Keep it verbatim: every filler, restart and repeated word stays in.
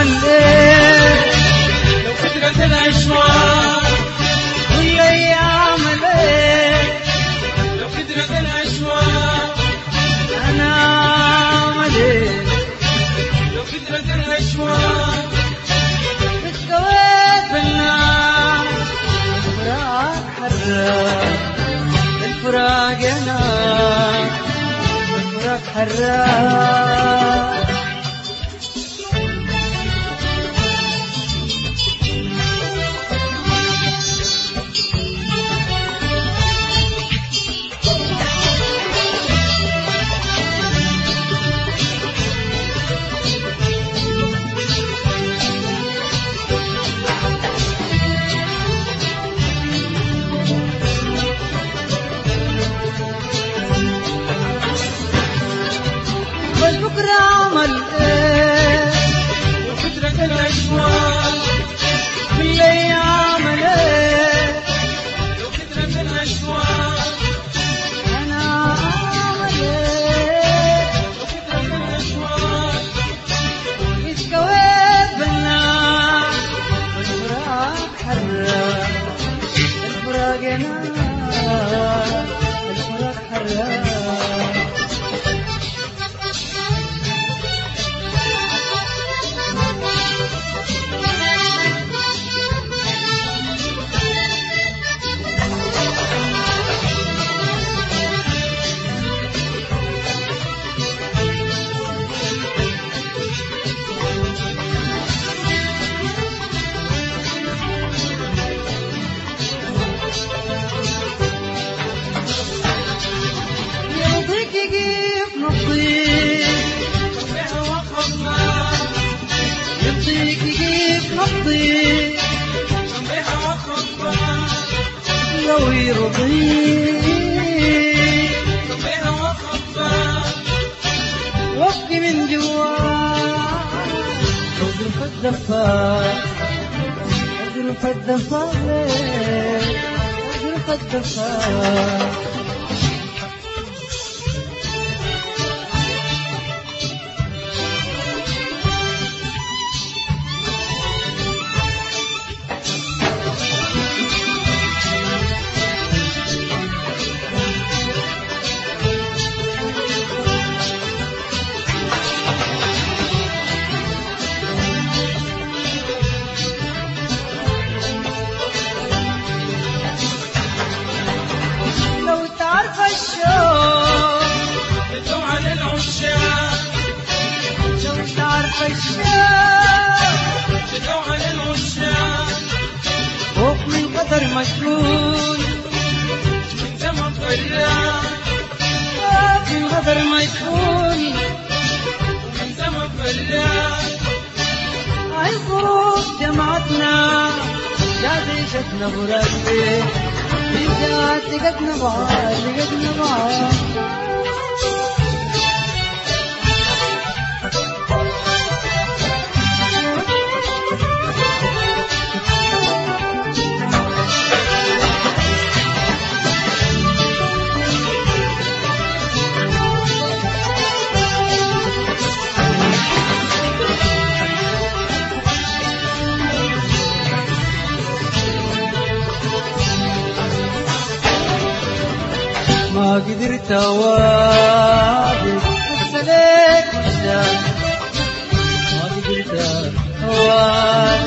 أعمل إيه لو كثرت الأشواق قل لي أعمل إيه لو كثرت الأشواق أنا أعمل إيه لو كثرت الأشواق اتكويت بالنار الفراق حراق الفراق يا نار الفراق حراق بكرة أعمل إيه وفترة الأشواق بالليل أعمل إيه لو كثرت الأشواق أنا أعمل إيه لو كثرت الأشواق اتكويت بالنار والفراق حراق الفراق يا نار الفراق حراق يجيب نبضي يرضيك يجيب نبضي لو يرضيك وابكي من جواك اجرف الدفاق اجرف الدفاق اجرف الدفاق فوق من قدر مشغول من زمن طيار فوق من قدر مشغول من زمن طيار هاي الظروف جمعتنا جات عيشتنا براسي جات لقتنا بعض لقتنا بعض ما قدرت أواجه أسألك مشتاق ما قدرت أواجه